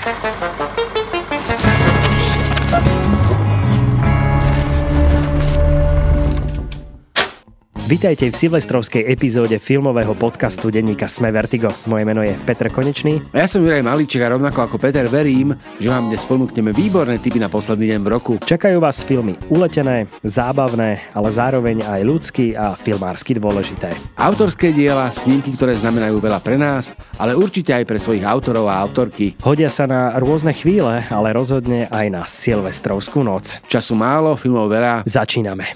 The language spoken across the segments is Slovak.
Vítajte v silvestrovskej epizóde filmového podcastu denníka Sme Vertigo. Moje meno je Peter Konečný. A ja som Juraj Malíček a rovnako ako Peter verím, že vám dnes ponúkneme výborné tipy na posledný deň v roku. Čakajú vás filmy uletené, zábavné, ale zároveň aj ľudsky a filmársky dôležité. Autorské diela, snímky, ktoré znamenajú veľa pre nás, ale určite aj pre svojich autorov a autorky. Hodia sa na rôzne chvíle, ale rozhodne aj na silvestrovskú noc. Času málo, filmov veľa. Začíname.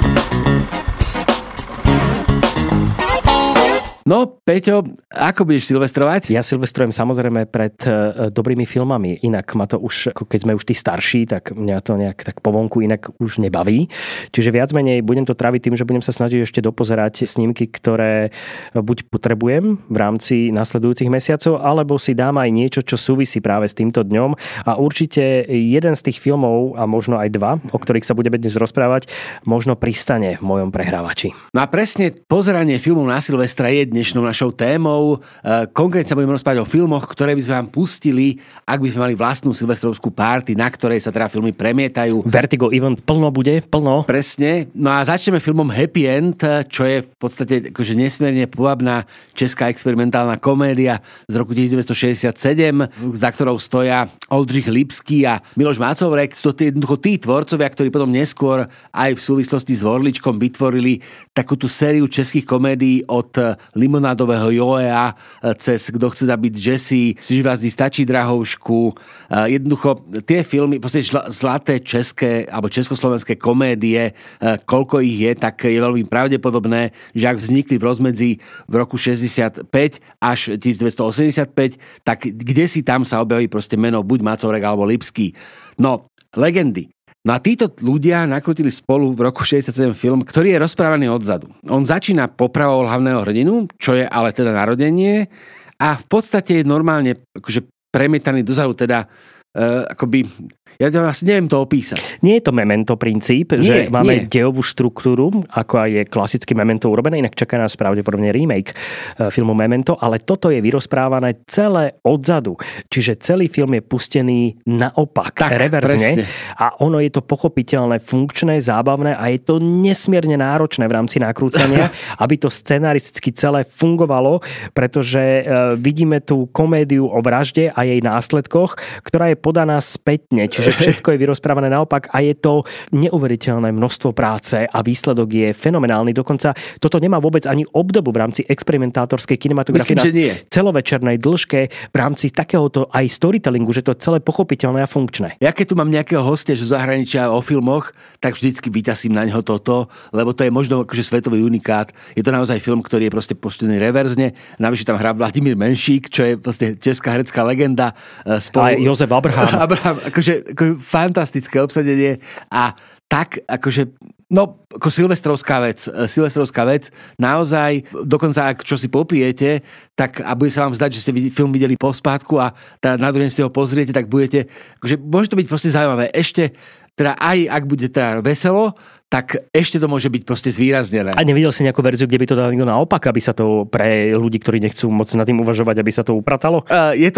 No, Peťo, ako budeš silvestrovať? Ja silvestrujem samozrejme pred dobrými filmami. Inak ma to už, keď sme už tí starší, tak mňa to nejak tak po vonku inak už nebaví. Čiže viac menej budem to tráviť tým, že budem sa snažiť ešte dopozerať snímky, ktoré buď potrebujem v rámci nasledujúcich mesiacov, alebo si dám aj niečo, čo súvisí práve s týmto dňom. A určite jeden z tých filmov, a možno aj dva, o ktorých sa budeme dnes rozprávať, možno pristane v mojom prehrávači. No a presne pozeranie filmov na Silvestra je dnešnou našou témou. Konkrétne sa budeme rozprávať o filmoch, ktoré by sme vám pustili, ak by sme mali vlastnú silvestrovskú party, na ktorej sa teda filmy premietajú. Vertigo event plno bude, plno. Presne. No a začneme filmom Happy End, čo je v podstate akože nesmierne povabná česká experimentálna komédia z roku 1967, za ktorou stoja Oldřich Lipský a Miloš Mácovrek. Sú to jednoducho tí tvorcovia, ktorí potom neskôr aj v súvislosti s Orličkom vytvorili takú tú sériu českých komédií od Limonádového Joea cez Kdo chce zabiť Jessie, Živazdy stačí Drahovšku. Jednoducho tie filmy, zlaté české alebo československé komédie, koľko ich je, tak je veľmi pravdepodobné, že ak vznikli v rozmedzi v roku 65 až 1985, tak kde si tam sa objaví proste meno buď Macovrek alebo Lipský. No, legendy. No a títo ľudia nakrutili spolu v roku 67 film, ktorý je rozprávaný odzadu. On začína popravou hlavného hrdinu, čo je ale teda narodenie a v podstate je normálne akože premietaný dozadu, teda akoby, ja asi neviem to opísať. Nie je to Memento princíp, že máme dejovú štruktúru, ako aj je klasicky Memento urobené, inak čaká nás pravdepodobne remake filmu Memento, ale toto je vyrozprávané celé odzadu. Čiže celý film je pustený naopak, reverzne. Presne. A ono je to pochopiteľné, funkčné, zábavné a je to nesmierne náročné v rámci nakrúcania, aby to scenaristicky celé fungovalo, pretože vidíme tú komédiu o vražde a jej následkoch, ktorá je podaná spätne, čiže všetko je vyrozprávané naopak a je to neuveriteľné množstvo práce a výsledok je fenomenálny. Dokonca toto nemá vôbec ani obdobu v rámci experimentátorskej kinematografie na celovečernej dĺžke v rámci takéhoto aj storytellingu, že to je celé pochopiteľné a funkčné. Ja keď tu mám nejakého hostia zo zahraničia o filmoch, tak vždycky vytasím na ňo toto, lebo to je možno akože svetový unikát. Je to naozaj film, ktorý je proste postený reverzne. Navyše tam hrá Vladimír Menšík, čo je proste česká herecká legenda. A Jozef Abraham, akože fantastické obsadenie a tak akože ako silvestrovská vec, naozaj, dokonca ak čo si popijete, tak a bude sa vám zdať, že ste film videli po spátku a na druhý deň si ho pozriete, tak budete, akože môže to byť proste zaujímavé. Ešte teda aj ak bude teda veselo, tak ešte to môže byť proste zvýraznené. A nevidel si nejakú verziu, kde by to dal niekto naopak, aby sa to pre ľudí, ktorí nechcú moc nad tým uvažovať, aby sa to upratalo?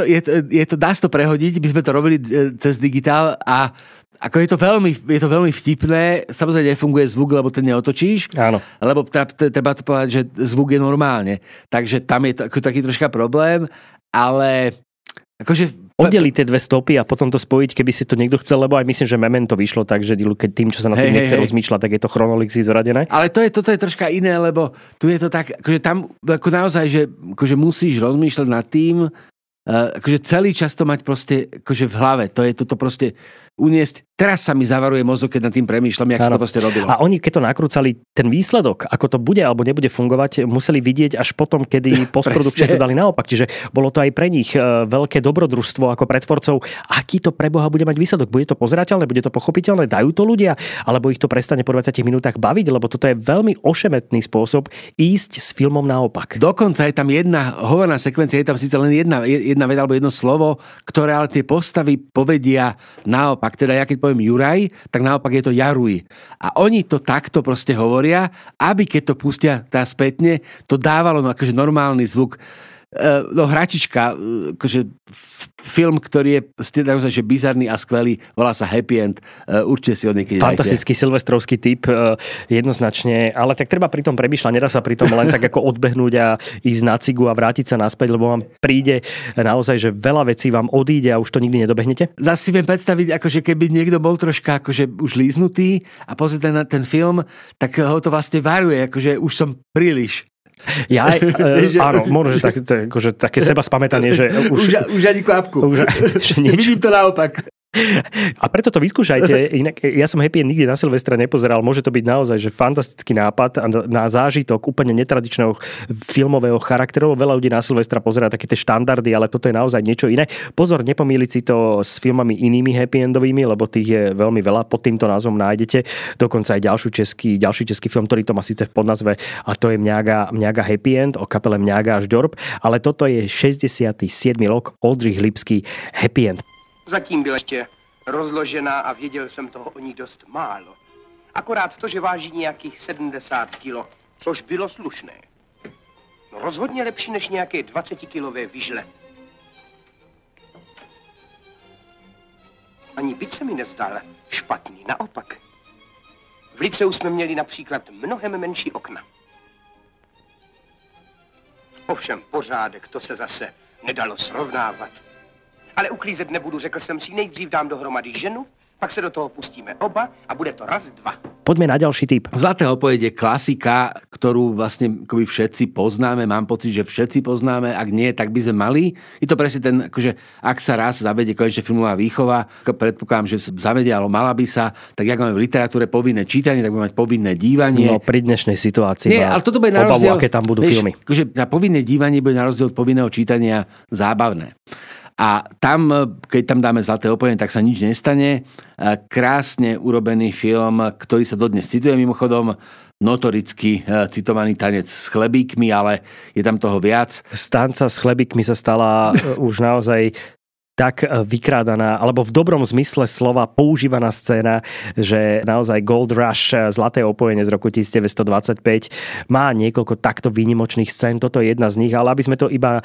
Dá sa to prehodiť, by sme to robili cez digitál a ako je to veľmi vtipné, samozrejme nefunguje zvuk, lebo ten neotočíš. Áno. Lebo treba to povedať, že zvuk je normálne. Takže tam je to ako taký troška problém, ale akože oddeliť tie dve stopy a potom to spojiť, keby si to niekto chcel, lebo aj myslím, že Memento vyšlo tak, že keď tým, čo sa na tým nechce rozmýšľať, tak je to chronologicky zoradené. Ale toto je troška iné, lebo tu je to tak, akože tam ako naozaj, že akože musíš rozmýšľať nad tým, akože celý čas to mať proste akože v hlave. To je toto proste uniesť. Teraz sa mi zavaruje mozog, keď nad tým premýšľam, jak sa to proste robilo. A oni, keď to nakrúcali, ten výsledok, ako to bude alebo nebude fungovať, museli vidieť až potom, kedy postprodukčne to dali naopak. Čiže bolo to aj pre nich veľké dobrodružstvo ako pretvorcov. Aký to pre Boha bude mať výsledok? Bude to pozerateľné? Bude to pochopiteľné? Dajú to ľudia? Alebo ich to prestane po 20 minútach baviť? Lebo toto je veľmi ošemetný spôsob ísť s filmom naopak. Dokonca je tam jedna hovorná sekvencia, je tam síce len jedna veta alebo jedno slovo, ktoré ale tie postavy povedia naopak. Teda ja keď poviem Juraj, tak naopak je to Jaruj. A oni to takto proste hovoria, aby keď to pustia spätne, to dávalo akože normálny zvuk. No hračička, akože film, ktorý je naozaj že bizarný a skvelý, volá sa Happy End, určite si ho niekedy dajte. Fantastický silvestrovský typ, jednoznačne, ale tak treba pri tom premýšľať, nedá sa pri tom len tak ako odbehnúť a ísť na cigu a vrátiť sa naspäť, lebo vám príde naozaj, že veľa vecí vám odíde a už to nikdy nedobehnete. Zase si viem predstaviť, akože keby niekto bol troška akože už líznutý a pozrie ten film, tak ho to vlastne varuje, akože už som príliš. Ja áno, možno, že akože také seba spamätanie, že už ani kvapku. Vidím to naopak. A preto to vyskúšajte. Inak, ja som Happy End nikdy na Silvestra nepozeral. Môže to byť naozaj že fantastický nápad na zážitok úplne netradičného filmového charakteru. Veľa ľudí na Silvestra pozerá také tie štandardy, ale toto je naozaj niečo iné. Pozor, nepomýliť si to s filmami inými happy endovými, lebo tých je veľmi veľa. Pod týmto názvom nájdete dokonca aj ďalší český film, ktorý to má síce v podnazve, a to je Mňaga Happy End o kapele Mňaga a Žďorb, ale toto je 67. rok, Oldřich Lipský Happy End. Zatím byla ještě rozložená a věděl jsem toho o ní dost málo. Akorát to, že váží nějakých 70 kilo, což bylo slušné. No rozhodně lepší než nějaké 20-kilové vyžle. Ani byt se mi nezdal špatný, naopak. V liceu jsme měli například mnohem menší okna. Ovšem pořádek, to se zase nedalo srovnávat. Ale uklízet nebudu, řekl jsem si, nejdřív dám dohromady ženu, pak se do toho pustíme oba a bude to raz, dva. Poďme na ďalší typ. Zlaté opoveď je klasika, ktorú vlastne akoby všetci poznáme. Mám pocit, že všetci poznáme. Ak nie, tak by sme mali. Je to presne ten, akože ak sa raz zavedie konečne filmová výchova, predpokladám, že sa zavedie, ale mala by sa, tak jak máme v literatúre povinné čítanie, tak budeme mať povinné dívanie. No pri dnešnej situácii. Nie, ale toto bude na rozdiel, aké tam budú filmy. Akože na povinné dívanie bude na rozdiel od povinného čítania zábavné. A tam, keď tam dáme zlaté opoveď, tak sa nič nestane. Krásne urobený film, ktorý sa dodnes cituje mimochodom, notoricky citovaný Tanec s chlebíkmi, ale je tam toho viac. Tanca s chlebíkmi sa stala už naozaj tak vykrádaná, alebo v dobrom zmysle slova používaná scéna, že naozaj Gold Rush, zlaté opojenie z roku 1925, má niekoľko takto výnimočných scén. Toto je jedna z nich, ale aby sme to iba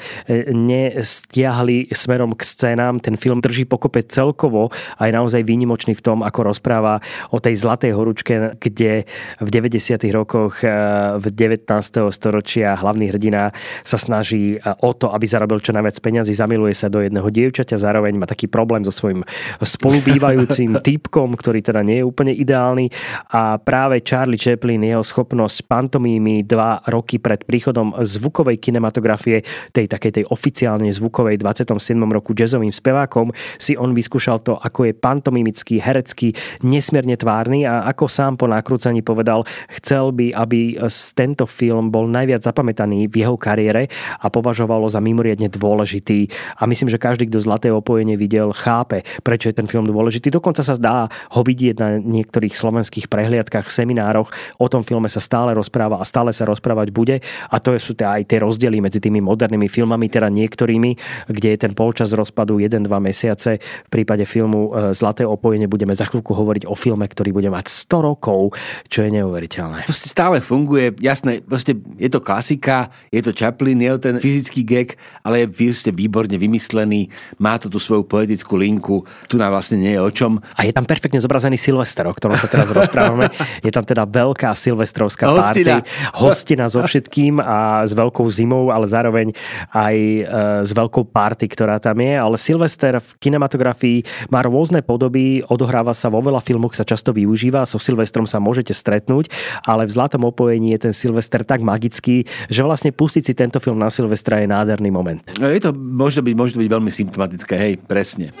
nestiahli smerom k scénám, ten film drží pokope celkovo a je naozaj výnimočný v tom, ako rozpráva o tej zlatej horúčke, kde v 90. rokoch v 19. storočia hlavný hrdina sa snaží o to, aby zarobil čo najviac peňazí, zamiluje sa do jedného dievčaťa, zároveň má taký problém so svojím spolubývajúcim typkom, ktorý teda nie je úplne ideálny, a práve Charlie Chaplin, jeho schopnosť pantomímy 2 roky pred príchodom zvukovej kinematografie, tej takej tej oficiálne zvukovej 27. roku jazzovým spevákom, si on vyskúšal to, ako je pantomimický, herecký, nesmierne tvárny, a ako sám po nakrúcaní povedal, chcel by, aby tento film bol najviac zapamätaný v jeho kariére a považovalo za mimoriadne dôležitý. A myslím, že každý, kto zlaté opojenie videl, chápe, prečo je ten film dôležitý. Dokonca sa dá ho vidieť na niektorých slovenských prehliadkach, seminároch. O tom filme sa stále rozpráva a stále sa rozprávať bude. A to sú aj tie rozdiely medzi tými modernými filmami, teda niektorými, kde je ten polčas rozpadu 1-2 mesiace. V prípade filmu Zlaté opojenie budeme za chvíľku hovoriť o filme, ktorý bude mať 100 rokov, čo je neuveriteľné. Proste stále funguje, jasné, proste je to klasika, je to Chaplin, je to ten fyzický gag, ale je výborne vymyslený, má to tú svoju poetickú linku, tu nám vlastne nie je o čom. A je tam perfektne zobrazený Silvester, o ktorom sa teraz rozprávame. Je tam teda veľká silvestrovská party, hostina so všetkým a s veľkou zimou, ale zároveň aj s veľkou party, ktorá tam je. Ale Silvester v kinematografii má rôzne podoby, odohráva sa vo veľa filmoch, sa často využíva, so Silvestrom sa môžete stretnúť, ale v Zlatom opojení je ten Silvester tak magický, že vlastne pustiť si tento film na Silvestra je nádherný moment. Je to, môže byť veľmi symptomatické, hej, presne.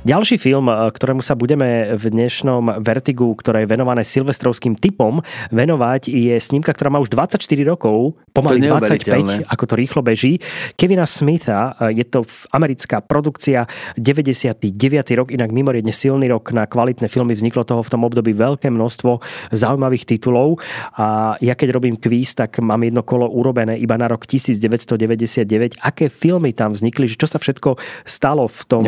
Ďalší film, ktorému sa budeme v dnešnom Vertigu, ktoré je venované silvestrovským typom, venovať, je snímka, ktorá má už 24 rokov, pomaly 25, ako to rýchlo beží. Kevina Smitha, je to americká produkcia, 99. rok, inak mimoriadne silný rok na kvalitné filmy. Vzniklo toho v tom období veľké množstvo zaujímavých titulov a ja keď robím kvíz, tak mám jedno kolo urobené iba na rok 1999. Aké filmy tam vznikli, že čo sa všetko stalo v tom...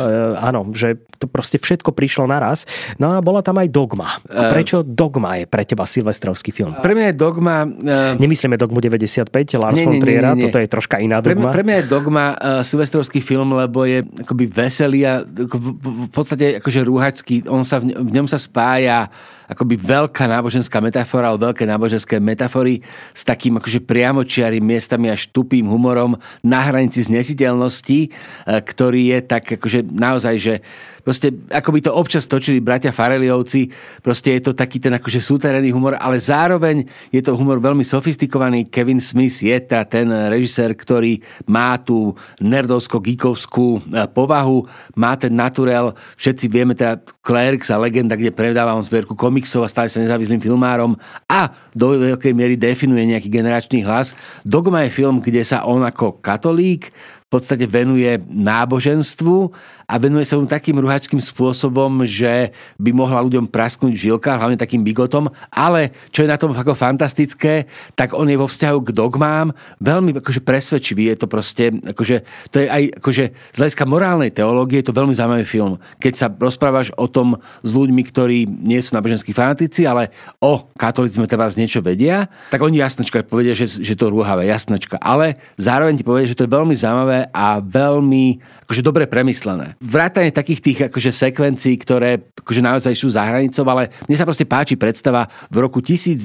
Áno, že to proste všetko prišlo naraz. No a bola tam aj Dogma. A prečo Dogma je pre teba silvestrovský film? Pre mňa je Dogma... Nemyslíme Dogmu 95, Lars von Triera, toto je troška iná Dogma. Pre mňa je Dogma silvestrovský film, lebo je akoby veselý a v podstate akože rúhačský. V ňom sa spája akoby veľká náboženská metafora, ale veľké náboženské metafory s takým akože priamočiarým, miestami až tupým humorom na hranici znesiteľnosti, ktorý je tak akože naozaj, že proste ako by to občas točili bratia Farrellyovci, proste je to taký ten akože súterénny humor, ale zároveň je to humor veľmi sofistikovaný. Kevin Smith je teda ten režisér, ktorý má tú nerdovsko-geekovskú povahu, má ten naturel, všetci vieme teda Clerks a Legenda, kde predáva on zbierku komiksov a stále sa nezávislým filmárom a do veľkej miery definuje nejaký generačný hlas. Dogma je film, kde sa on ako katolík v podstate venuje náboženstvu a venuje sa mu takým ruhačským spôsobom, že by mohla ľuďom prasknúť žilka, hlavne takým bigotom, ale čo je na tom ako fantastické, tak on je vo vzťahu k dogmám veľmi akože presvedčivý. Je to proste, akože, to je aj akože z hľadiska morálnej teológie je to veľmi zaujímavý film. Keď sa rozprávaš o tom s ľuďmi, ktorí nie sú náboženskí fanatici, ale o katolíctve teda niečo vedia, tak oni jasnačka povedia, že to rúhavé, jasnačka. Ale zároveň ti povedia, že to je veľmi zaujímavé a veľmi akože dobre premyslené. Vrátane takých tých akože sekvencií, ktoré akože naozaj sú za hranicou, ale mne sa proste páči predstava v roku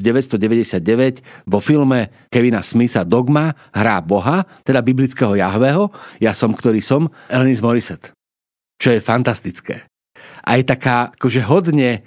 1999 vo filme Kevina Smitha Dogma hrá Boha, teda biblického Jahveho, ja som, ktorý som, Alanis Morissette. Čo je fantastické. A je taká akože hodne...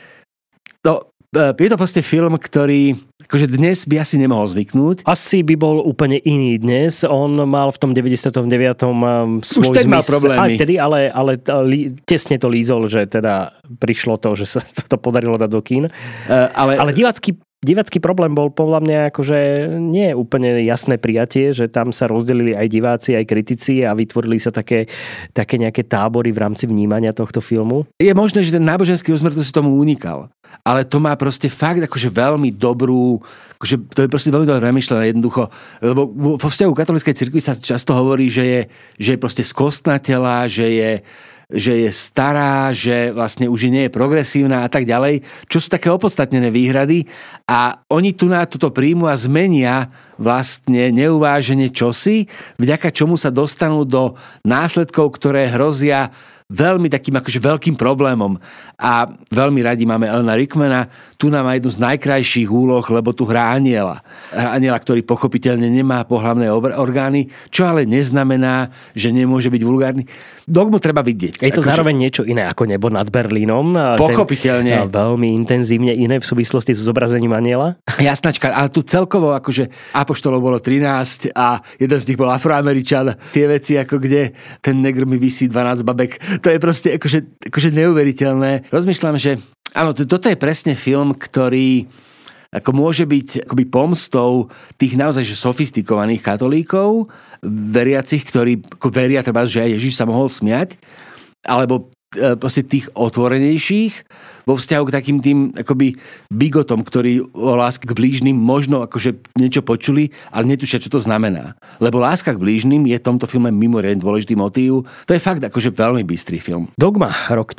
No, je to proste film, ktorý akože dnes by asi nemohol zvyknúť. Asi by bol úplne iný dnes. On mal v tom 99. svoj už teď mal problémy. Aj vtedy, ale tesne to lízol, že teda prišlo to, že sa to podarilo dať do kín. Ale divácky problém bol podľa mňa akože nie je úplne jasné prijatie, že tam sa rozdelili aj diváci, aj kritici a vytvorili sa také nejaké tábory v rámci vnímania tohto filmu. Je možné, že ten náboženský rozmer to si tomu unikal. Ale to má proste fakt akože veľmi dobrú, akože to je proste veľmi dobre premyšlené jednoducho, lebo vo vzťahu katolíckej cirkvi sa často hovorí, že je proste skostnatela, že je stará, že vlastne už nie je progresívna a tak ďalej, čo sú také opodstatnené výhrady a oni tu na toto príjmu a zmenia vlastne neuvážene čosi, vďaka čomu sa dostanú do následkov, ktoré hrozia veľmi takým akože veľkým problémom. A veľmi radi máme Alana Rickmana. Tu nám má jednu z najkrajších úloh, lebo tu hrá Aniela. Aniela, ktorý pochopiteľne nemá pohlavné orgány, čo ale neznamená, že nemôže byť vulgárny. Dogmu treba vidieť. Je to zároveň niečo iné ako Nebo nad Berlínom. Pochopiteľne. Veľmi intenzívne iné v súvislosti s zobrazením Aniela. Jasnačka, ale tu celkovo akože apoštolov bolo 13 a jeden z nich bol Afroameričan. Tie veci, ako kde ten negr mi visí 12 babek. To je proste akože neuveriteľné. Rozmýšľam, že áno, toto je presne film, ktorý ako môže byť akoby pomstou tých naozaj že sofistikovaných katolíkov, veriacich, ktorí veria treba, že aj Ježiš sa mohol smiať, alebo proste tých otvorenejších vo vzťahu k takým tým akoby bigotom, ktorí o láske k blížnym možno akože niečo počuli, ale netušia, čo to znamená. Lebo láska k blížnym je v tomto filme mimoriadne dôležitý motív. To je fakt akože veľmi bystrý film. Dogma, rok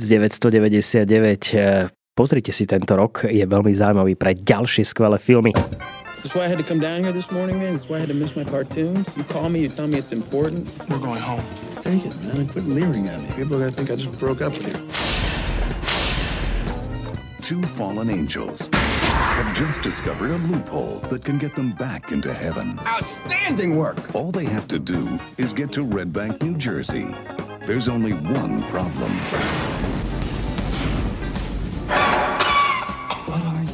1999. Pozrite si tento rok, je veľmi zaujímavý pre ďalšie skvelé filmy. That's why I had to come down here this morning, man. That's why I had to miss my cartoons. You call me, you tell me it's important. We're going home. Take it, man. Quit leering at me. People are gonna think I just broke up with you. Two fallen angels have just discovered a loophole that can get them back into heaven. Outstanding work! All they have to do is get to Red Bank, New Jersey. There's only one problem.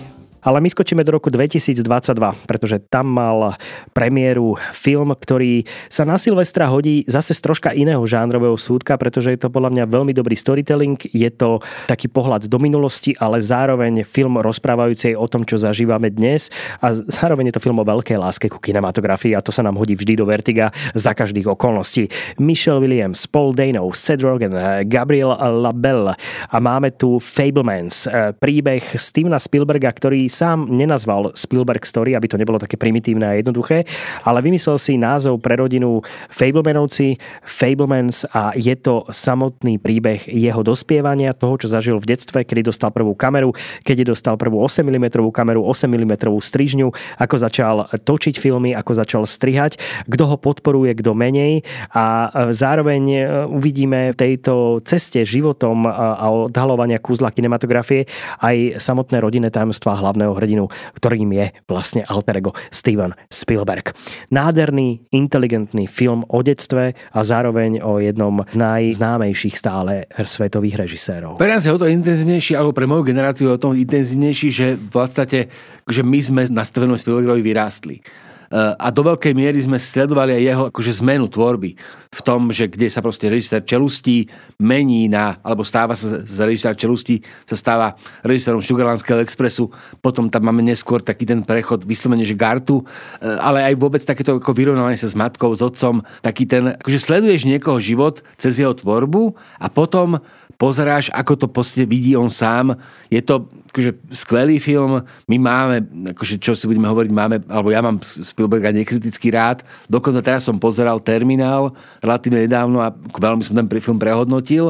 Ale my skočíme do roku 2022, pretože tam mal premiéru film, ktorý sa na Silvestra hodí zase z troška iného žánrového súdka, pretože je to podľa mňa veľmi dobrý storytelling, je to taký pohľad do minulosti, ale zároveň film rozprávajúci o tom, čo zažívame dnes a zároveň je to film o veľkej láske ku kinematografii a to sa nám hodí vždy do Vertiga za každých okolností. Michelle Williams, Paul Dano, Seth Rogen, Gabriel Labelle a máme tu Fablemans, príbeh Stevena Spielberga, ktorý sám nenazval Spielberg Story, aby to nebolo také primitívne a jednoduché, ale vymyslel si názov pre rodinu Fablemanovci, Fablemans a je to samotný príbeh jeho dospievania, toho, čo zažil v detstve, kedy dostal prvú kameru, keď dostal prvú 8 mm kameru, 8 mm strižňu, ako začal točiť filmy, ako začal strihať, kto ho podporuje, kto menej a zároveň uvidíme v tejto ceste životom a odhalovania kúzla kinematografie aj samotné rodinné tajomstvá hlavného hrdinu, ktorým je vlastne alter ego Steven Spielberg. Nádherný, inteligentný film o detstve a zároveň o jednom z najznámejších stále svetových režisérov. Pre nás je o to intenzívnejší, alebo pre moju generáciu je o to intenzívnejší, že v podstate že my sme na Stevenom Spielbergovi vyrástli. A do veľkej miery sme sledovali aj jeho zmenu tvorby v tom, že kde sa proste režisér Čelustí mení alebo stáva sa z režiséra Čelustí sa stáva režisérom Sugarlandského expresu, potom tam máme neskôr taký ten prechod vyslovene, že Gartu, ale aj vôbec takéto vyrovnávanie sa s matkou, s otcom, taký ten, sleduješ niekoho život cez jeho tvorbu a potom pozeráš, ako to vidí on sám. Je to skvelý film. My máme, čo si budeme hovoriť, alebo ja mám Spielberga nekriticky rád. Dokonca teraz som pozeral Terminál relatívne nedávno a veľmi som ten film prehodnotil.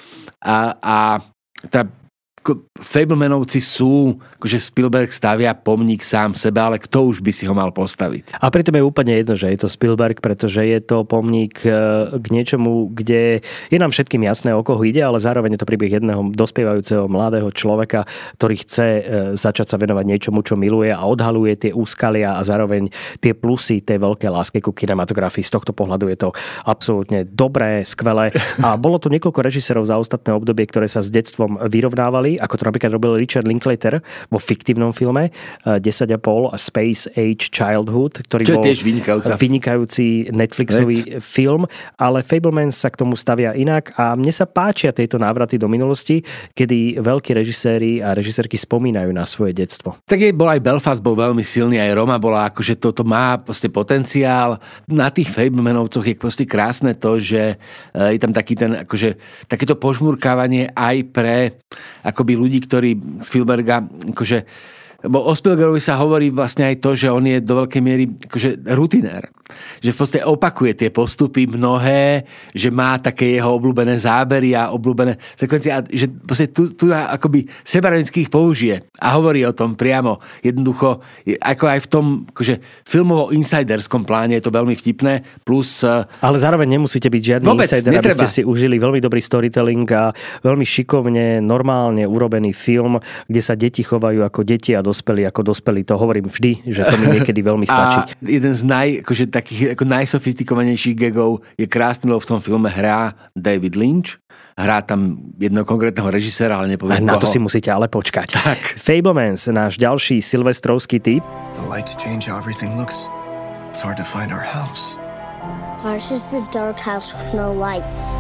A tá Fablemanovci sú, Spielberg stavia pomník sám sebe, ale kto už by si ho mal postaviť? A pritom je úplne jedno, že je to Spielberg, pretože je to pomník k niečomu, kde je nám všetkým jasné, o koho ide, ale zároveň je to príbeh jedného dospievajúceho mladého človeka, ktorý chce začať sa venovať niečomu, čo miluje a odhaluje tie úskalia a zároveň tie plusy tej veľkej lásky ku kinematografii. Z tohto pohľadu je to absolútne dobré, skvelé. A bolo tu niekoľko režisérov za ostatné obdobie, ktoré sa s detstvom vyrovnávali, ako to napríklad robil Richard Linklater vo fiktívnom filme 10,5 a Space Age Childhood, ktorý bol tiež vynikajúci Netflixový film, ale Fablemans sa k tomu stavia inak a mne sa páčia tieto návraty do minulosti, kedy veľkí režiséri a režisérky spomínajú na svoje detstvo. Tak bol aj Belfast, bol veľmi silný, aj Roma bola, toto má potenciál. Na tých Fablemanovcoch je krásne to, že je tam taký ten, takéto požmurkávanie aj pre ľudí, ktorí Spielberga Bo o Spielbergovi sa hovorí vlastne aj to, že on je do veľkej miery rutinér. Že v podstate opakuje tie postupy mnohé, že má také jeho obľúbené zábery a obľúbené sekvencie a že tu akoby sebarenických použije a hovorí o tom priamo. Jednoducho, ako aj v tom filmovo-insiderskom pláne je to veľmi vtipné, plus... Ale zároveň nemusíte byť žiadny insider, aby ste si užili veľmi dobrý storytelling a veľmi šikovne, normálne urobený film, kde sa deti chovajú ako deti a dospelí ako dospelí. To hovorím vždy, že to mi niekedy veľmi stačí. A jeden z takých najsofistikovanejších gagov je krásny, lebo v tom filme hrá David Lynch. Hrá tam jedného konkrétneho režiséra, ale nepoviem koho. Na to si musíte ale počkať. Tak. Fablemans, náš ďalší silvestrovský typ. The lights change how everything looks. It's hard to find our house. Ours is the dark house with no lights.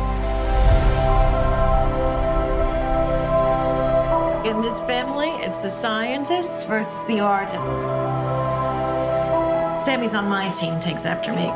In this family, it's the scientists versus the artists. Sammy's on my team, takes after me.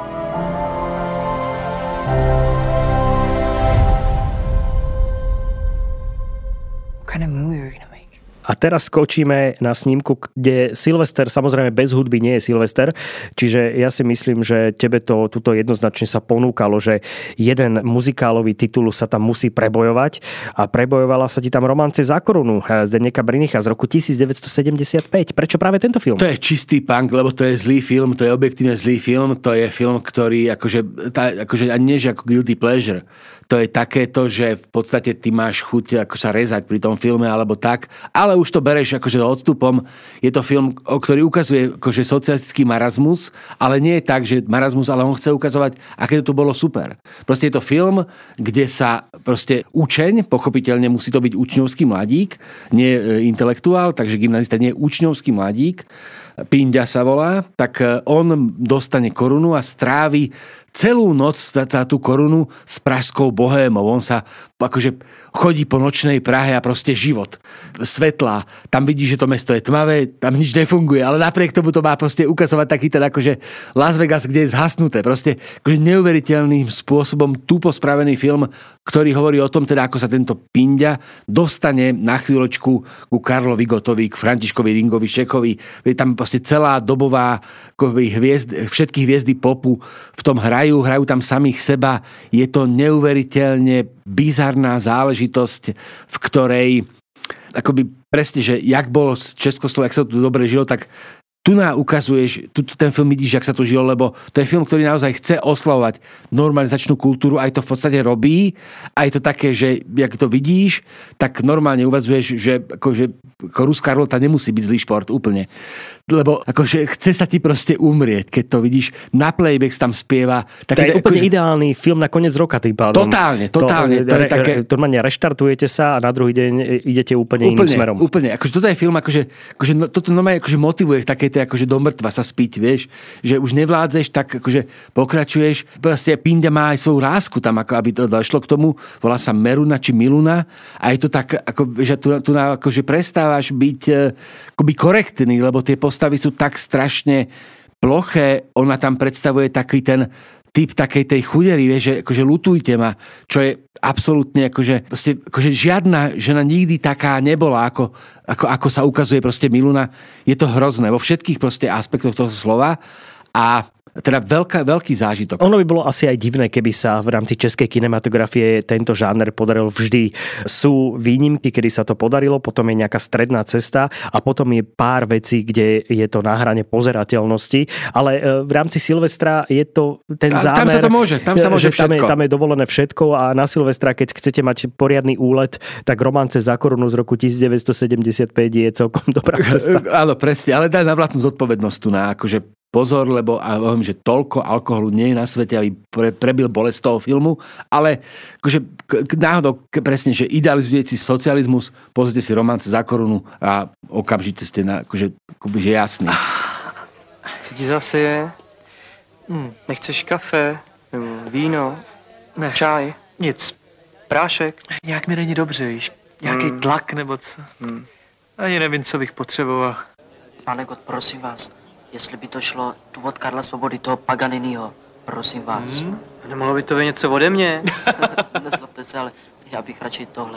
What kind of movie are we gonna make? A teraz skočíme na snímku, kde Silvester, samozrejme bez hudby nie je Silvester, čiže ja si myslím, že tebe to tuto jednoznačne sa ponúkalo, že jeden muzikálový titul sa tam musí prebojovať a prebojovala sa ti tam Romance za korunu Zdeňka Brynicha z roku 1975. Prečo práve tento film? To je čistý punk, lebo to je zlý film, to je objektívne zlý film, to je film, ktorý akože nie že ako guilty pleasure. to je takéto, že v podstate ty máš chuť ako sa rezať pri tom filme alebo tak, ale už to bereš akože odstupom. Je to film, ktorý ukazuje akože socialistický marazmus, ale nie je tak, že marazmus, ale on chce ukazovať, aké to bolo super. Proste je to film, kde sa proste učeň, pochopiteľne musí to byť učňovský mladík, nie intelektuál, takže gymnazista nie je učňovský mladík, Pinďa sa volá, tak on dostane korunu a strávi celú noc za tú korunu s pražskou bohémou. On sa akože chodí po nočnej Prahe a proste život. Svetlá. Tam vidí, že to mesto je tmavé, tam nič nefunguje, ale napriek tomu to má proste ukazovať taký ten akože Las Vegas, kde je zhasnuté. Proste akože neuveriteľným spôsobom túpo spravený film, ktorý hovorí o tom, teda ako sa tento Pinďa dostane na chvíľočku ku Karlovi Gottovi, k Františkovi Ringovi Šekovi. Je tam proste celá dobová všetky hviezdy popu v tom hrajú tam samých seba. Je to neuveriteľne bizarná záležitosť, v ktorej akoby presne, že jak bolo Československo, jak sa tu dobre žilo, tak tu ukazuješ, ten film vidíš, jak sa tu žilo, lebo to je film, ktorý naozaj chce oslavovať normalizačnú kultúru, aj to v podstate robí, aj to také, že jak to vidíš, tak normálne uvažuješ, že akože ruská roleta nemusí byť zlý šport úplne. Lebo akože chce sa ti proste umrieť, keď to vidíš. Na Playback tam spieva. To je úplne ideálny film na koniec roka tým pádom. Totálne. Normálne reštartujete sa a na druhý deň idete úplne iným smerom. Úplne. Akože toto je film, toto normálne akože motivuje také akože do mŕtva sa spiť, vieš. Že už nevládzeš, tak akože pokračuješ. Proste Pinďa má aj svoju lásku tam, ako aby to došlo k tomu. Volá sa Meruna či Miluna. A je to tak, ako, že tu akože prestávaš byť akoby korektný, lebo tie postavy sú tak strašne ploché. Ona tam predstavuje taký ten typ takej tej chudery, vieš, že akože lutujte ma, čo je absolútne akože žiadna žena nikdy taká nebola, ako sa ukazuje proste Miluna. Je to hrozné vo všetkých proste aspektoch toho slova a teda veľký zážitok. Ono by bolo asi aj divné, keby sa v rámci českej kinematografie tento žáner podaril vždy. Sú výnimky, kedy sa to podarilo, potom je nejaká stredná cesta a potom je pár vecí, kde je to na hrane pozerateľnosti, ale v rámci Silvestra je to ten zámer. Tam sa môže všetko. Tam je dovolené všetko a na Silvestra, keď chcete mať poriadny úlet, tak Romance za korunu z roku 1975 je celkom dobrá cesta. Áno, presne, ale daj na vlastnú zodpovednosť tu na akože pozor, lebo viem, že toľko alkoholu nie je na svete, aby prebil bolesť toho filmu, ale akože náhodou presne, že idealizujete si socializmus, pozrite si Romance za korunu a okamžite ste akože jasný. Co ti zase je? Nechceš kafe? Nebo víno? Ne. Čaj? Nic. Prášek? Nějak mi není dobře, víš? Nějaký tlak nebo co? Ani nevím, co bych potřeboval. Pane God, prosím vás, jestli by to šlo tu od Karla Svobody, toho Paganiniho, prosím vás. Nemohlo by to být něco ode mě? Nezlobte se, ale já bych radši tohle.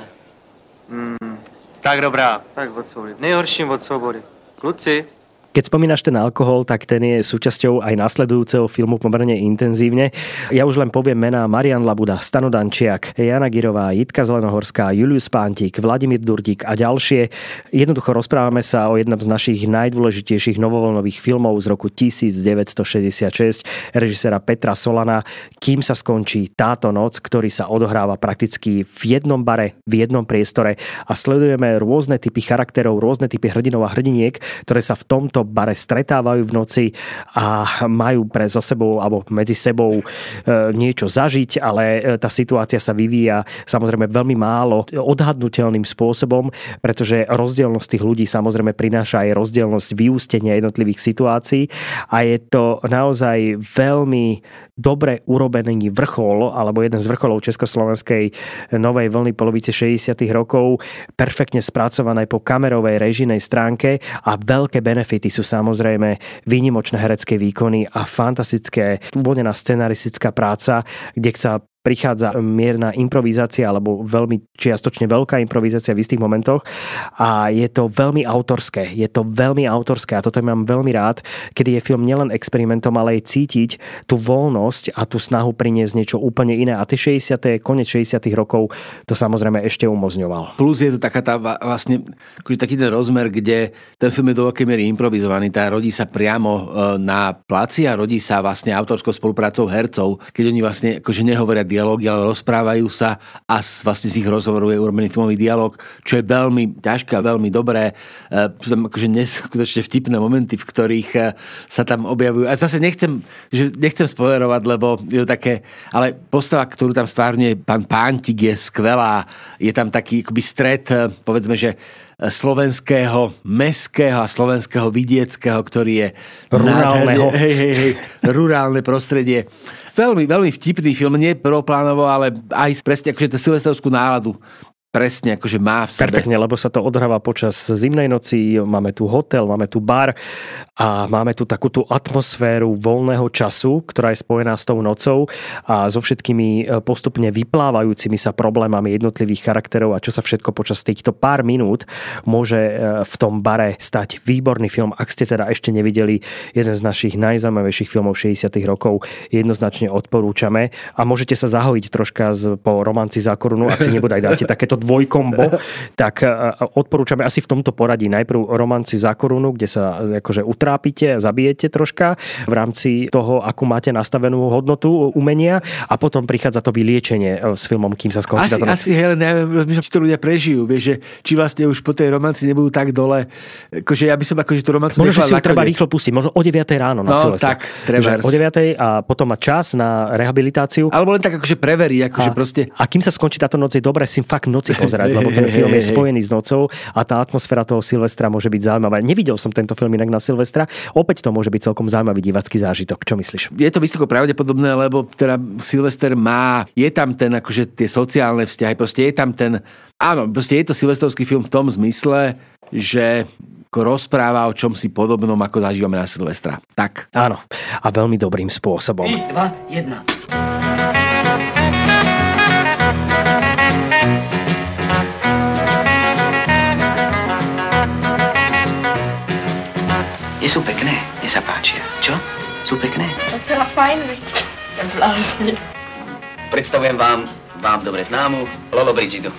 Tak dobrá, tak od Svobody. Nejhorším od Svobody. Kluci. Keď spomínaš ten alkohol, tak ten je súčasťou aj nasledujúceho filmu pomerne intenzívne. Ja už len poviem mená: Marian Labuda, Stano Dančiak, Jana Girová, Jitka Zelenohorská, Julius Pántik, Vladimír Durdík a ďalšie. Jednoducho rozprávame sa o jednom z našich najdôležitejších novovoľnových filmov z roku 1966 režiséra Petra Solana, Kým sa skončí táto noc, ktorý sa odohráva prakticky v jednom bare, v jednom priestore a sledujeme rôzne typy charakterov, rôzne typy hrdinov a hrdiniek, ktoré sa v tomto bare stretávajú v noci a majú so sebou alebo medzi sebou niečo zažiť, ale tá situácia sa vyvíja samozrejme veľmi málo odhadnutelným spôsobom, pretože rozdielnosť tých ľudí samozrejme prináša aj rozdielnosť vyústenia jednotlivých situácií a je to naozaj veľmi dobre urobený vrchol, alebo jeden z vrcholov československej novej vlny polovice 60. rokov, perfektne spracované po kamerovej režijnej stránke a veľké benefity sú samozrejme výnimočné herecké výkony a fantastické uvoľnená scenaristická práca, kde sa prichádza mierna improvizácia alebo veľmi čiastočne veľká improvizácia v istých momentoch a je to veľmi autorské. Je to veľmi autorské a toto mám veľmi rád, kedy je film nielen experimentom, ale aj cítiť tú voľnosť a tú snahu priniesť niečo úplne iné. A tie koniec 60. rokov to samozrejme ešte umožňoval. Plus je to taká tá vlastne akože taký ten rozmer, kde ten film je do veľkej miery improvizovaný. Tá rodí sa priamo na placi a rodí sa vlastne autorskou spoluprácou hercov, keď oni vlastne akože nehovoria dialógy, ale rozprávajú sa a vlastne z ich rozhovoru je urobený filmový dialóg, čo je veľmi ťažké a veľmi dobré. Sú tam akože neskutočne vtipné momenty, v ktorých sa tam objavujú. A zase nechcem spoilerovať, lebo je to také, ale postava, ktorú tam stvárňuje pán Pántik, je skvelá. Je tam taký akoby stret, povedzme, že slovenského mestského a slovenského vidieckého, ktorý je rurálneho. Rurálne prostredie. Veľmi, veľmi vtipný film, nie prvoplánovo, ale aj presne akože tú silvestrovskú náladu presne akože má v sebe. Perfektne, lebo sa to odhráva počas zimnej noci, máme tu hotel, máme tu bar a máme tu takú tú atmosféru voľného času, ktorá je spojená s tou nocou a so všetkými postupne vyplávajúcimi sa problémami jednotlivých charakterov a čo sa všetko počas týchto pár minút môže v tom bare stať. Výborný film, ak ste teda ešte nevideli jeden z našich najzaujímavejších filmov 60. rokov, jednoznačne odporúčame a môžete sa zahojiť troška po Romanci za korunu, ak si nebodaj dáte takéto dvojkombo, tak odporúčame asi v tomto poradí najprv Romanci za korunu, kde sa akože utrápite, zabijete troška v rámci toho, akú máte nastavenú hodnotu umenia a potom prichádza to vyliečenie s filmom, kým sa skončí táto noc. Asi, Helen, neviem, či to ľudia prežijú, vieš, že či vlastne už po tej romanci nebudú tak dole, akože ja by som akože tú romancu možno, že si ju treba rýchlo pustiť, možno o 9 ráno na Silvestra. Tak, trebárs. O 9 a potom mať čas na rehabilitáciu. Alebo len tak akože preveriť, akože proste. A kým sa skončí táto noc, je dobré si fakt noci pozerať, lebo ten film je spojený s nocou a tá atmosféra toho Silvestra môže byť zaujímavá. Nevidel som tento film inak na Silvestra, opäť to môže byť celkom zaujímavý divácky zážitok. Čo myslíš? Je to vysoko pravdepodobné, lebo teda Silvester je tam ten akože tie sociálne vzťahy, proste je tam ten, áno, proste je to silvestrovský film v tom zmysle, že rozpráva o čom si podobnom, ako zažívame na Silvestra. Tak. Áno. A veľmi dobrým spôsobom. 3, 2, 1. Sú pekné, mne sa páčia. Čo? Sú pekné? Docela fajn, veď. Vlastne. Predstavujem vám dobre známu Lolo Brigidu.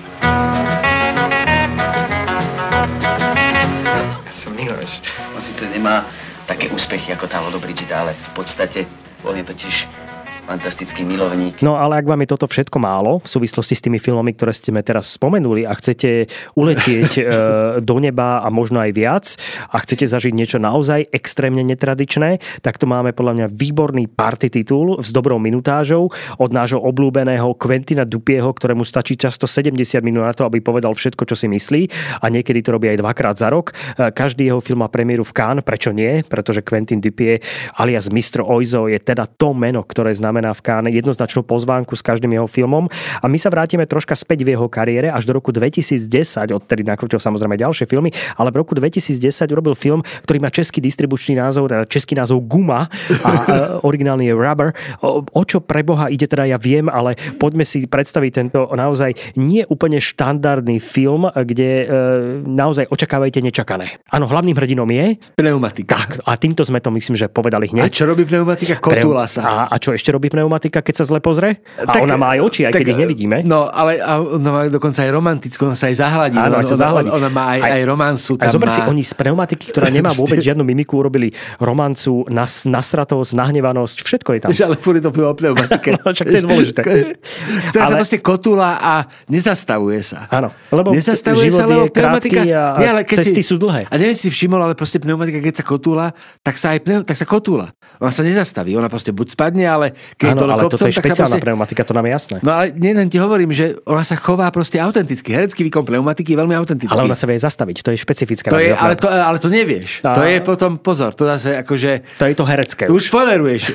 Som Miloš. On síce nemá také úspechy ako tá Lolo Brigida, ale v podstate on je totiž fantastický milovník. No ale ak vám je toto všetko málo v súvislosti s tými filmami, ktoré ste teraz spomenuli a chcete uletieť do neba a možno aj viac a chcete zažiť niečo naozaj extrémne netradičné, tak tu máme podľa mňa výborný party titul s dobrou minutážou od nášho obľúbeného Quentina Dupieho, ktorému stačí často 70 minút na to, aby povedal všetko, čo si myslí a niekedy to robí aj dvakrát za rok. Každý jeho film má premiéru v Cannes, prečo nie? Pretože Quentin Dupie alias Mr. Oizo je teda to meno, ktoré znamená v Cannes jednoznačnú pozvánku s každým jeho filmom. A my sa vrátime troška späť v jeho kariére až do roku 2010, odtedy nakrútil samozrejme ďalšie filmy, ale v roku 2010 urobil film, ktorý má český distribučný názov, český názov Guma a originálny je Rubber. O čo pre Boha ide teda, ja viem, ale poďme si predstaviť tento naozaj nie úplne štandardný film, kde naozaj očakávajte nečakané. Áno, hlavným hrdinom je pneumatika. Tak, a týmto sme to myslím, že povedali hneď. A čo robí pneumatika? Kotúla sa. A čo ešte robí pneumatika, keď sa zle pozrie? A tak, ona má aj oči, aj keď ich nevidíme. No, ale ona má dokonca aj romantickú, ona sa aj zahladí. Áno, sa zahladí. Ona má aj romancu. A zober si, oni z pneumatiky, ktorá nemá vôbec žiadnu mimiku, urobili romancu, nasratosť, nahnevanosť, všetko je tam. Ale furt je to o pneumatike. No, však to je dôležité. Ktorá sa proste kotúla a nezastavuje sa. Áno, lebo nezastavuje sa, lebo pneumatika... a cesty sú dlhé. A neviem, si všimol, ale proste pneumatika, keď sa kotúla, tak sa kotúla. Ona sa nezastaví. Ona proste buď spadne, ale keď áno, dole ale kopcom, toto je špeciálna proste... pneumatika, to nám je jasné. No ale len ti hovorím, že ona sa chová proste autenticky. Herecký výkon pneumatiky je veľmi autentický. Ale ona sa vie zastaviť, to je špecifická. To je, ale to nevieš. To je potom, pozor, to zase akože... To je to herecké. To už spoileruješ.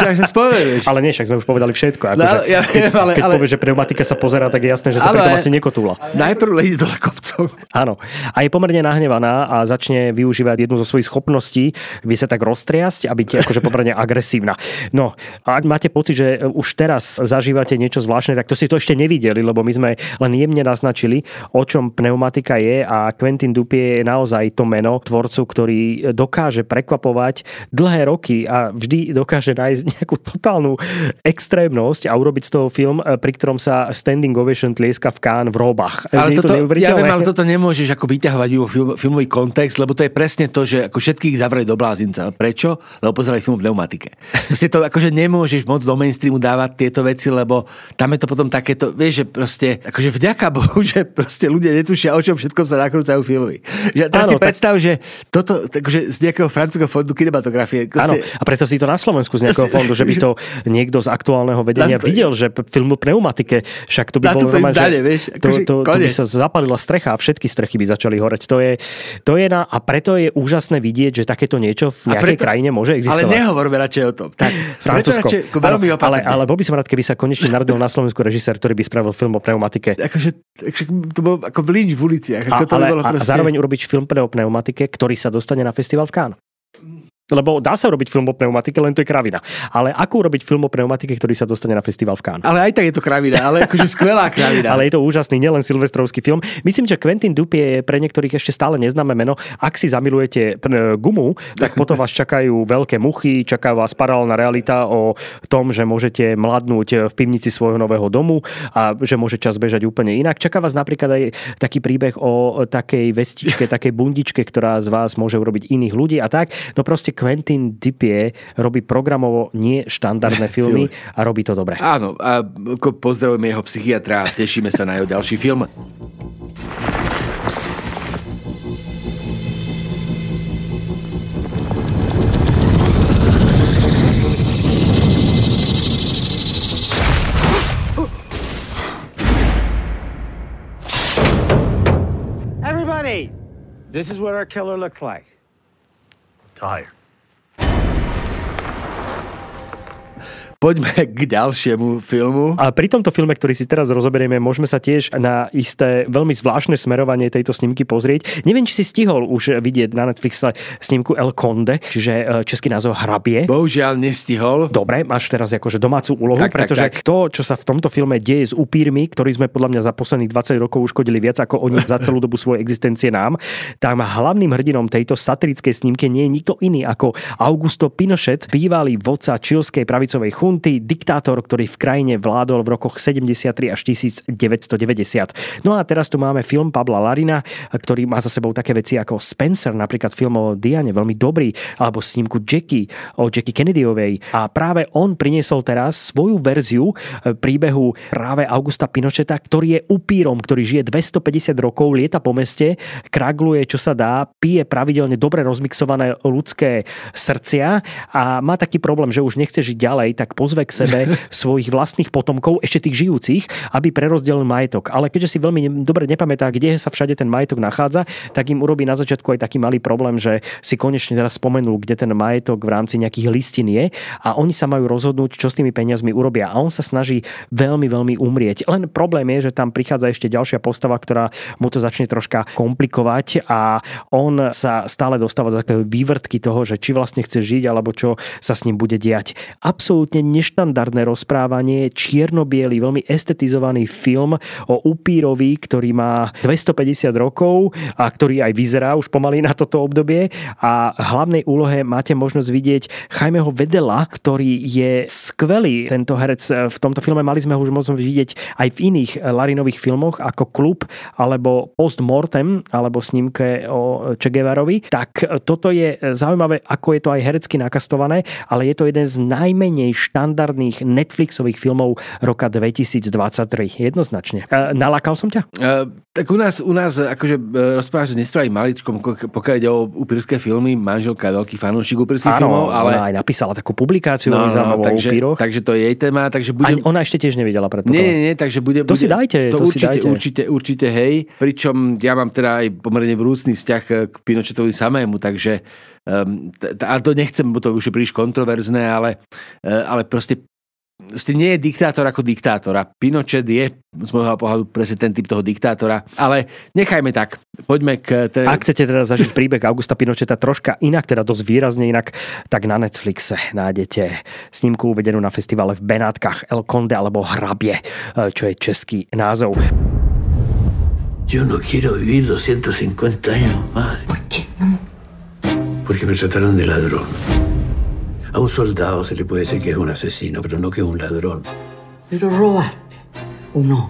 Ale nie, však sme už povedali všetko. Akože, keď povieš, že pneumatika sa pozerá, tak je jasné, že sa preto vlastne nekotúla. Najprv ide dole kopcom. Áno. A je pomerne nahnevaná a začne využívať jednu zo svojich schopností, vie sa tak roztriasť a byť akože pomerne agresívna. No, a ak máte pocit, že už teraz zažívate niečo zvláštne, tak to si to ešte nevideli, lebo my sme len jemne naznačili, o čom pneumatika je a Quentin Dupie je naozaj to meno tvorcu, ktorý dokáže prekvapovať dlhé roky a vždy dokáže nájsť nejakú totálnu extrémnosť a urobiť z toho film, pri ktorom sa standing ovation tlieska v Cannes v róbach. Ale ja viem, ale toto nemôžeš ako vyťahovať filmový kontext, lebo to je presne to, že ako všetkých zavreli do blázinca. Prečo? Lebo pozerali film v pneumatike. Proste to akože nemôžeš moc do mainstreamu dávať tieto veci, lebo tam je to potom takéto, vieš, že proste, akože vďaka Bohu, že proste ľudia netušia, o čom všetkom sa nakrúcajú filmy. Že teraz si predstav, že toto, takže z nejakého francúzského fondu kinematografie. Áno, a predstav si to na Slovensku z nejakého fondu, že by to niekto z aktuálneho vedenia videl, že film o pneumatike, však to by bolo normálne, že to by sa zapalila strecha a všetky strechy by začali horeť. To je a preto je úžasné vidieť, že takéto niečo v nejakej krajine môže existovať. Ale nehovorme radšej o tom. Tak, Francúzsko. Ale bol by som rád, keby sa konečne narodil na Slovensku režisér, ktorý by spravil film o pneumatike. Akože to bol ako Lynch v uliciach. A zároveň urobiť film o pneumatike, ktorý sa dostane na festival v Cannes. Lebo dá sa urobiť film o pneumatike, len to je kravina. Ale ako urobiť film o pneumatike, ktorý sa dostane na festival v Cannes? Ale aj tak je to kravina, ale akože skvelá kravina. Ale je to úžasný, nielen silvestrovský film. Myslím, že Quentin Dupieux je pre niektorých ešte stále neznáme meno. Ak si zamilujete gumu, tak potom vás čakajú veľké muchy, čaká vás paralelná realita o tom, že môžete mladnúť v pivnici svojho nového domu a že môže čas bežať úplne inak. Čaká vás napríklad aj taký príbeh o takej vestičke, takej bundičke, ktorá z vás môže urobiť iných ľudí a tak. No proste Quentin Dupieux robí programovo nie štandardné filmy a robí to dobre. Áno, a pozdravujeme jeho psychiatra a tešíme sa na jeho ďalší film. Everybody, this is what our killer looks like. Tired. Poďme k ďalšiemu filmu. A pri tomto filme, ktorý si teraz rozoberieme, môžeme sa tiež na isté veľmi zvláštne smerovanie tejto snímky pozrieť. Neviem, či si stihol už vidieť na Netflixe snímku El Conde, čiže český názov Hrabie. Bohužiaľ nestihol. Dobre, máš teraz akože domácu úlohu, pretože to, čo sa v tomto filme deje s upírmi, ktorí sme podľa mňa za posledných 20 rokov uškodili viac ako oni za celú dobu svojej existencie nám, tam hlavným hrdinom tejto satirickej snímky nie je nikto iný ako Augusto Pinochet, bývalý vodca čilskej pravicovej diktátor, ktorý v krajine vládol v rokoch 73 až 1990. No a teraz tu máme film Pabla Larrina, ktorý má za sebou také veci ako Spencer, napríklad film o Diane, veľmi dobrý, alebo snímku Jackie, o Jackie Kennedyovej. A práve on priniesol teraz svoju verziu príbehu práve Augusta Pinocheta, ktorý je upírom, ktorý žije 250 rokov, lieta po meste, kragluje, čo sa dá, pije pravidelne dobre rozmixované ľudské srdcia a má taký problém, že už nechce žiť ďalej, tak pozve k sebe svojich vlastných potomkov, ešte tých žijúcich, aby prerozdelil majetok. Ale keďže si veľmi dobre nepamätá, kde sa všade ten majetok nachádza, tak im urobí na začiatku aj taký malý problém, že si konečne teraz spomenul, kde ten majetok v rámci nejakých listín je a oni sa majú rozhodnúť, čo s tými peniazmi urobia. A on sa snaží veľmi, veľmi umrieť. Len problém je, že tam prichádza ešte ďalšia postava, ktorá mu to začne troška komplikovať a on sa stále dostáva do takého vývrtky toho, že či vlastne chce žiť, alebo čo sa s ním bude diať. Absolútne neštandardné rozprávanie, čierno-biely, veľmi estetizovaný film o upírovi, ktorý má 250 rokov a ktorý aj vyzerá už pomaly na toto obdobie a v hlavnej úlohe máte možnosť vidieť Jaimeho Vedela, ktorý je skvelý. Tento herec v tomto filme mali sme ho už možnosť vidieť aj v iných Larrinových filmoch ako Klub alebo Post Mortem alebo snímke o Che Guevarovi. Tak toto je zaujímavé, ako je to aj herecky nakastované, ale je to jeden z najmenej štandardných Netflixových filmov roka 2023. Jednoznačne. Nalákal som ťa? Tak u nás akože rozprávaš, že nespraví maličkom, pokiaľ ide o upírske filmy, manželka je veľký fanúšik upírskych filmov, ale ona aj napísala takú publikáciu o upíroch. Takže to je jej téma, takže budem... Ona ešte tiež nevidela, predpokladám. Nie, takže bude... To si dajte. Určite, hej. Pričom ja mám teda aj pomerne vrúcný vzťah k Pinochetovi samému, takže a to nechcem, bo to už je príliš kontroverzné, ale proste nie je diktátor ako diktátor a Pinochet je z môjho pohľadu presne ten typ toho diktátora, ale nechajme tak. Poďme k... Ak chcete teda zažiť príbeh Augusta Pinocheta troška inak, teda dosť výrazne inak, tak na Netflixe nájdete snímku uvedenú na festivale v Benátkach El Conde alebo Hrabie, čo je český názov. Yo no quiero vivir 250 años más. ¿Por qué no? Porque me trataron de ladrón. A un soldado se le puede decir que es un asesino, pero no que es un ladrón. Pero robaste, ¿o no?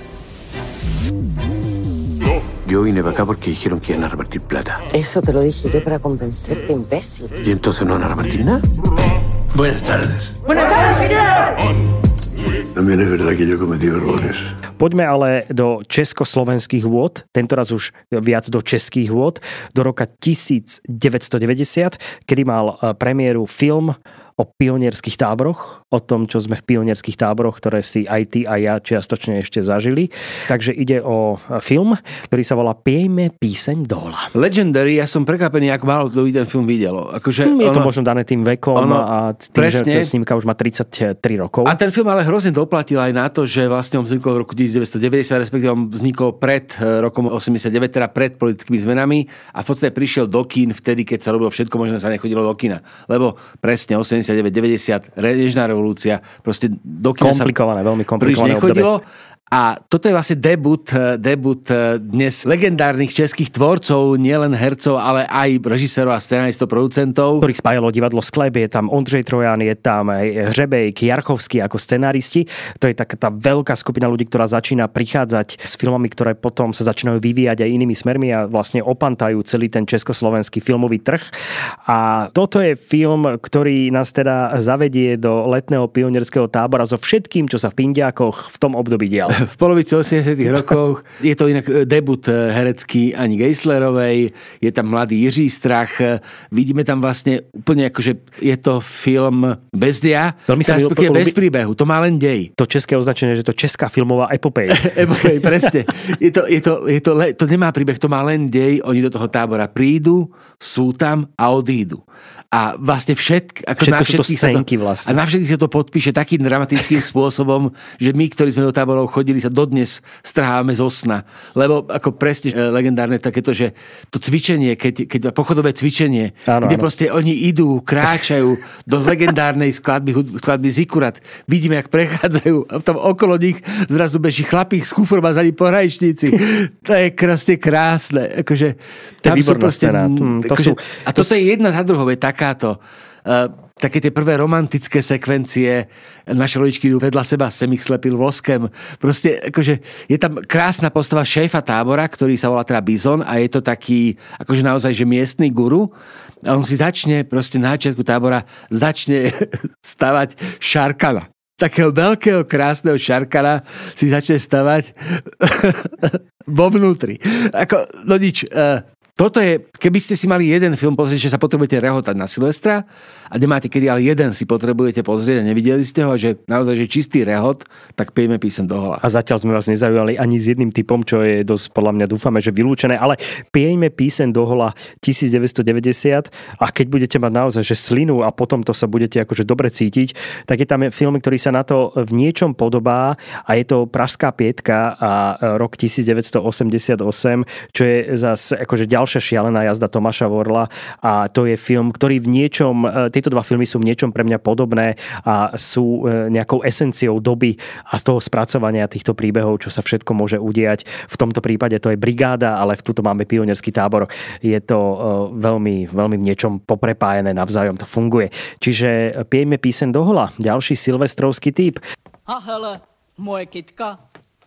Yo vine para acá porque dijeron que iban a repartir plata. Eso te lo dije yo para convencerte, imbécil. ¿Y entonces no van a repartir nada? Buenas tardes. Buenas tardes, señor. También es verdad que yo he cometido errores. Poďme ale do československých vôd, tentoraz už viac do českých vôd, do roka 1990, kedy mal premiéru film o pionierských táboroch, o tom, čo sme v pionierských táboroch, ktoré si aj ty a ja čiastočne ešte zažili. Takže ide o film, ktorý sa volá Piejme píseň dohola. Legendary, ja som prekvapený, ako málo ľudí ten film videlo. Akože je to možno dané tým vekom a tým, presne, že snímka už má 33 rokov. A ten film ale hrozne doplatil aj na to, že vlastne on vznikol v roku 1990, respektíve on vznikol pred rokom 89, teda pred politickými zmenami a v podstate prišiel do kín vtedy, keď sa robilo všetko možné, sa nechodilo do kína. Lebo presne 89-90, nežná revolúcia, proste do kina komplikované, veľmi komplikované nechodilo. A toto je vlastne debut dnes legendárnych českých tvorcov, nielen hercov, ale aj režisérov a scenáristov, producentov. Ktorých spájalo divadlo Sklep, je tam Ondřej Trojan, je tam Hřebejk, Jarchovský ako scenáristi. To je taká tá veľká skupina ľudí, ktorá začína prichádzať s filmami, ktoré potom sa začínajú vyvíjať aj inými smermi a vlastne opantajú celý ten československý filmový trh. A toto je film, ktorý nás teda zavedie do letného pionierského tábora so všetkým, čo sa v Pindiákoch v tom období dialo. V polovici 80. rokov je to inak debut herecký Ani Geislerovej, je tam mladý Jiří Strach, vidíme tam vlastne úplne akože je to film bez dia, bez príbehu, to má len dej. To české označenie, že to česká filmová epopej. Epopej, presne. To nemá príbeh, to má len dej, oni do toho tábora prídu, sú tam a odídu. A vlastne všetko na všetkých scénky vlastne. A na všetkých sa to podpíše takým dramatickým spôsobom, že my, ktorí sme do táborov chodili, sa dodnes strhávame zo sna. Lebo ako presne legendárne takéto, že to cvičenie, keď pochodové cvičenie, kde proste oni idú, kráčajú do legendárnej skladby Zikurat. Vidíme, jak prechádzajú a tam okolo nich zrazu beží chlapík s kufrom a za ním porajšníci. To je krásne. Akože, to je výborná scéna. A toto je jedna za druhou, je takáto. Také tie prvé romantické sekvencie, naše rodičky idú vedľa seba, sem ich slepil voskem. Proste, akože, je tam krásna postava šéfa tábora, ktorý sa volá teda Bizon a je to taký, akože naozaj, že miestny guru. A on si začne, proste na začiatku tábora, stavať šarkana. Takého veľkého, krásneho šarkana si začne stavať vo vnútri. No nič, toto je, keby ste si mali jeden film pozrieť, že sa potrebujete rehotať na Silvestra a nemáte kedy, ale jeden si potrebujete pozrieť a nevideli ste ho, že naozaj, že čistý rehot, tak Piejme píseň dohola. A zatiaľ sme vás nezaujali ani s jedným typom, čo je dosť, podľa mňa, dúfame, že vylúčené, ale Piejme píseň dohola 1990 a keď budete mať naozaj, že slinu a potom to sa budete akože dobre cítiť, tak je tam film, ktorý sa na to v niečom podobá a je to Pražská pietka a rok 1988, čo je zase akože ďalšia šialená jazda Tomáša Vorla a to je film, ktorý v niečom, tieto dva filmy sú v niečom pre mňa podobné a sú nejakou esenciou doby a z toho spracovania týchto príbehov, čo sa všetko môže udiať. V tomto prípade to je Brigáda, ale v tuto máme Pionierský tábor. Je to veľmi, veľmi v niečom poprepájené navzájom, to funguje. Čiže Piejme píseň dohola, ďalší silvestrovský typ. A hele, moje kytka.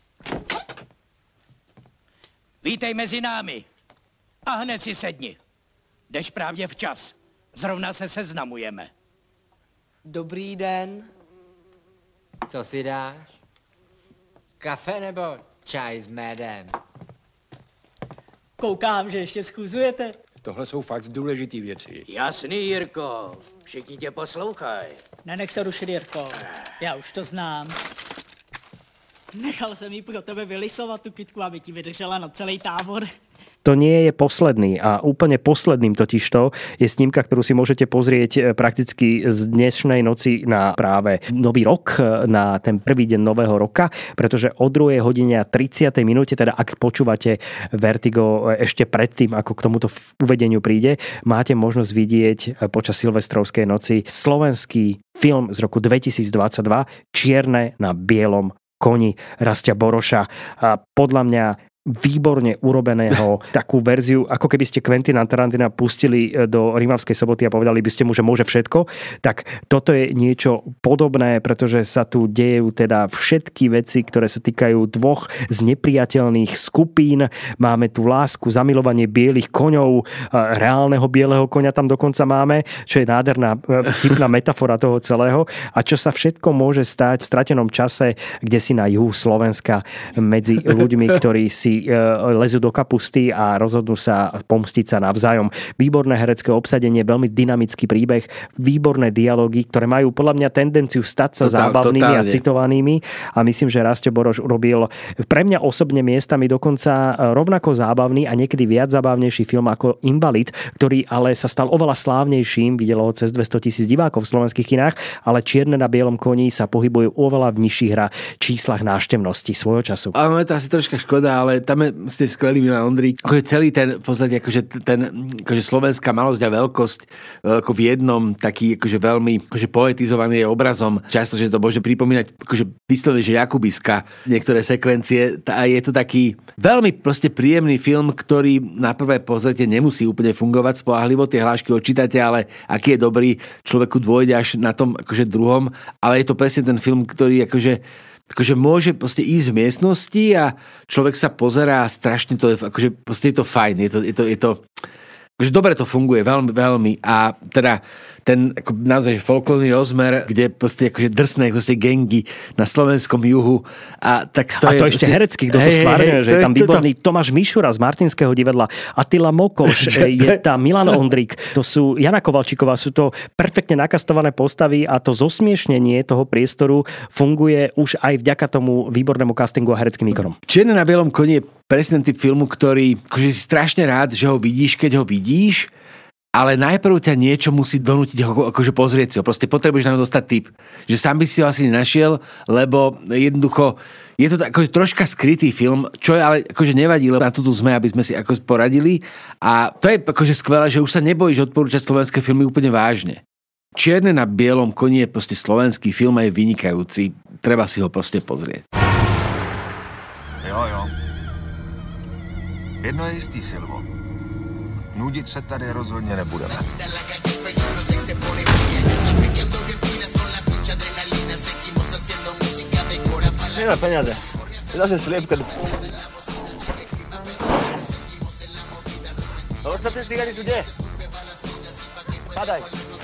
Vítej mezi námi. A hned si sedni. Jdeš právě včas. Zrovna se seznamujeme. Dobrý den. Co si dáš? Kafe nebo čaj s médem? Koukám, že ještě schůzujete. Tohle jsou fakt důležitý věci. Jasný, Jirko. Všichni tě poslouchají. Nenech se rušit, Jirko. Já už to znám. Nechal jsem jí pro tebe vylisovat tu kytku, aby ti vydržela na celý tábor. To nie je posledný a úplne posledným totižto je snímka, ktorú si môžete pozrieť prakticky z dnešnej noci na práve nový rok, na ten prvý deň nového roka, pretože o 2:30, teda ak počúvate Vertigo ešte predtým, ako k tomuto uvedeniu príde, máte možnosť vidieť počas silvestrovskej noci slovenský film z roku 2022 Čierne na bielom koni Rastia Boroša. A podľa mňa výborne urobeného takú verziu, ako keby ste Quentina Tarantina pustili do Rímavskej soboty a povedali by ste mu, že môže všetko, tak toto je niečo podobné, pretože sa tu dejú teda všetky veci, ktoré sa týkajú dvoch z nepriateľných skupín. Máme tu lásku, zamilovanie bielých koňov, reálneho bieleho koňa tam dokonca máme, čo je nádherná vtipná metafora toho celého a čo sa všetko môže stať v stratenom čase, kde si na juhu Slovenska medzi ľuďmi, ktorí si lezú do kapusty a rozhodnú sa pomstiť sa navzájom. Výborné herecké obsadenie, veľmi dynamický príbeh, výborné dialógy, ktoré majú podľa mňa tendenciu stať sa zábavnými a citovanými a myslím, že Rasťo Boroš urobil pre mňa osobne miestami dokonca rovnako zábavný a niekedy viac zábavnejší film ako Invalid, ktorý ale sa stal oveľa slávnejším, videlo ho cez 200,000 divákov v slovenských kinách, ale Čierne na bielom koni sa pohybuje oveľa v nižších číslach návštevnosti svojho času. Ale to asi troška škoda, ale tam ste skvelý, Milan Ondrík. Akože celý ten, v podstate, akože slovenská malosť a veľkosť ako v jednom, taký akože veľmi akože poetizovaný obrazom. Často, že to môže pripomínať akože vyslovene, že Jakubiska niektoré sekvencie. A je to taký veľmi proste príjemný film, ktorý na prvé pozrite nemusí úplne fungovať spoľahlivo, tie hlášky odčítate, ale aký je dobrý, človeku dôjde až na tom akože druhom, ale je to presne ten film, ktorý akože môže proste ísť v miestnosti a človek sa pozerá a strašne to je, akože proste je to fajn, je to akože dobre to funguje, veľmi, veľmi a teda ten ako naozaj folklórny rozmer, kde proste akože drsné proste gengy na slovenskom juhu a tak to a to je ešte herecký, kto to stvárňuje, že je tam výborný Tomáš Mišura z Martinského divadla, Attila Mokoš, je tam Milan Ondrík, to sú Jana Kovalčíková, sú to perfektne nakastované postavy a to zosmiešnenie toho priestoru funguje už aj vďaka tomu výbornému castingu a hereckým výkonom. Čierne na bielom koni je presne typ filmu, ktorý akože si strašne rád, že ho vidíš, keď ho vidíš, ale najprv ťa niečo musí donútiť ho akože pozrieť si ho. Proste potrebuješ na to dostať tip. Že sám by si ho asi nenašiel, lebo jednoducho je to akože troška skrytý film, čo je ale akože nevadí, lebo na to tu sme, aby sme si ako poradili. A to je akože skvelé, že už sa nebojíš odporúčať slovenské filmy úplne vážne. Čierne na bielom koni je proste slovenský film a je vynikajúci. Treba si ho proste pozrieť. Jo. Jedno je jistý, Silvo. Nudit se tady rozhodně nebudeme. Mira, peňaze. Zase sliepka. Ostatné cigary sú kde? Padaj.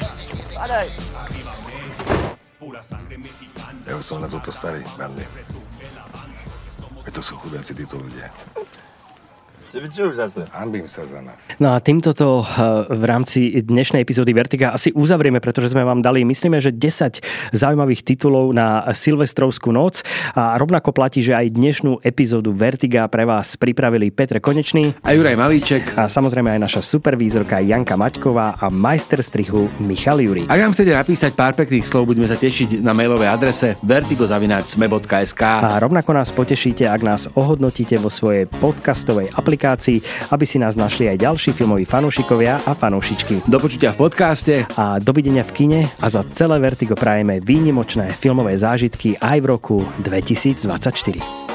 Ja už som na toto starý, Berli. To sú chudáci títo ľudia. Čo už zase? Hanbím sa za nás. No a týmto to v rámci dnešnej epizódy Vertiga asi uzavrieme, pretože sme vám dali, myslíme, že 10 zaujímavých titulov na Silvestrovskú noc a rovnako platí, že aj dnešnú epizódu Vertiga pre vás pripravili Petr Konečný a Juraj Malíček a samozrejme aj naša supervízorka Janka Maťková a majster strihu Michal Juri. Ak nám chcete napísať pár pekných slov, budeme sa tešiť na mailovej adrese vertigo@sme.sk a rovnako nás potešíte, ak nás ohodnotíte vo svojej podcastovej aplikácii, aby si nás našli aj ďalší filmoví fanúšikovia a fanúšičky. Do počutia v podcaste a dovidenia v kine a za celé Vertigo prajeme výnimočné filmové zážitky aj v roku 2024.